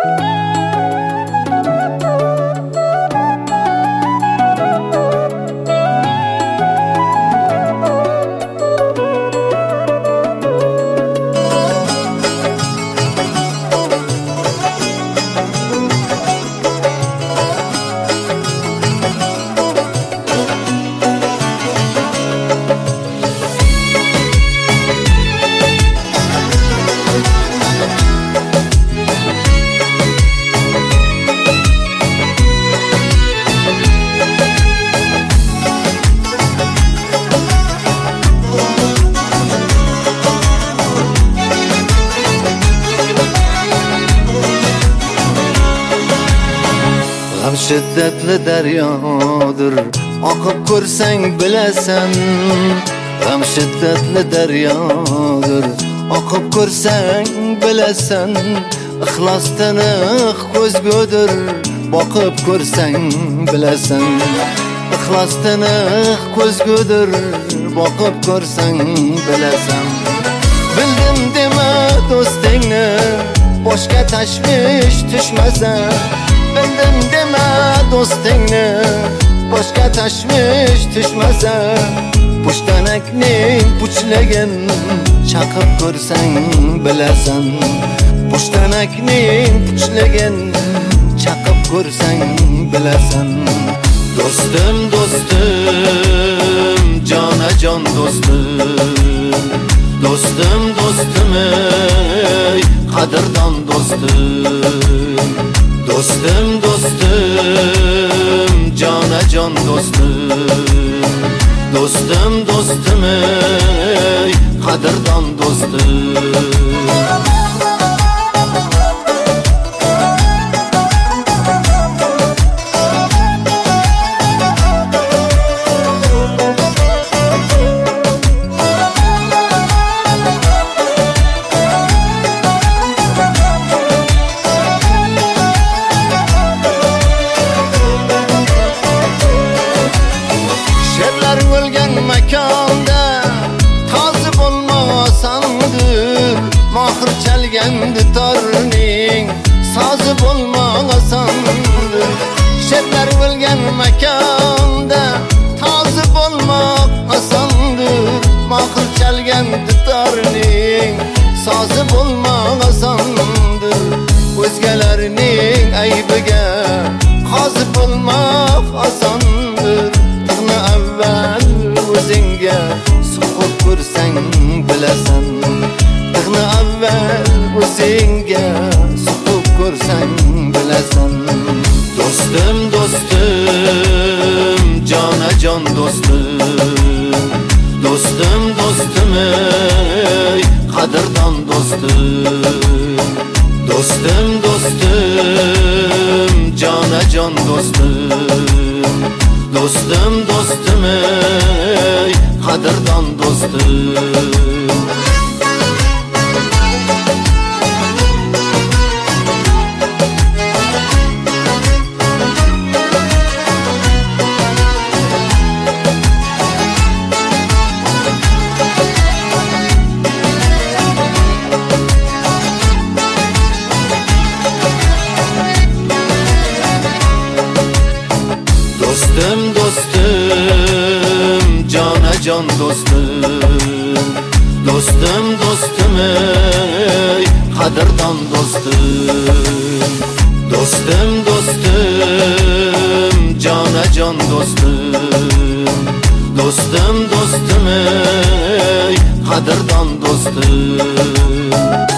G'am shiddatli daryodir, oqib ko'rsang bilasan. G'am shiddatli daryodir, oqib ko'rsang bilasan. Ixlos tiniq ko'zgudir, boqib ko'rsang bilasan. Ixlos tiniq ko'zgudir, boqib ko'rsang bilasan. Bildim dema do'stingni, boshqa tashvish tushmasa. Bildim dema do'stingni, boshqa tashvish tushmasa. Pushtanakning puchlagin chaqib ko'rsang bilasan. Pushtanakning puchlagin chaqib ko'rsang bilasan. Do'stim, do'stim, jonajon do'stim. Do'stim, do'stim, ey qadrdon do'stim. Do'stim, do'stim, jonajon do'stim. Do'stim, do'stim, ey qadrdon do'stim. Makonda tozi bo'lmasandir, mohir chalgandi torning sozi bo'lmasandir. Sherlar o'lgan makonda tozi bo'lmasandir, mohir chalgandi torning sozi bo'lmasandir. O'zgalarning aybiga qozi bo'lmoq osondir. Tig'ni avval o'zingga suqib ko'rsang bilasan. Tig'ni avval o'zingga suqib ko'rsang bilasan. Do'stim, do'stim, jonajon do'stim. Do'stim, do'stim, ey qadrdon do'stim. Do'stim, do'stim, jonajon do'stim. Do'stim, do'stim, ey qadrdon do'stim. Do'stim, do'stim, jonajon do'stim. Do'stim, do'stim, ey qadrdon do'stim. Do'stim, do'stim, jonajon do'stim. Do'stim, do'stim, ey qadrdon do'stim.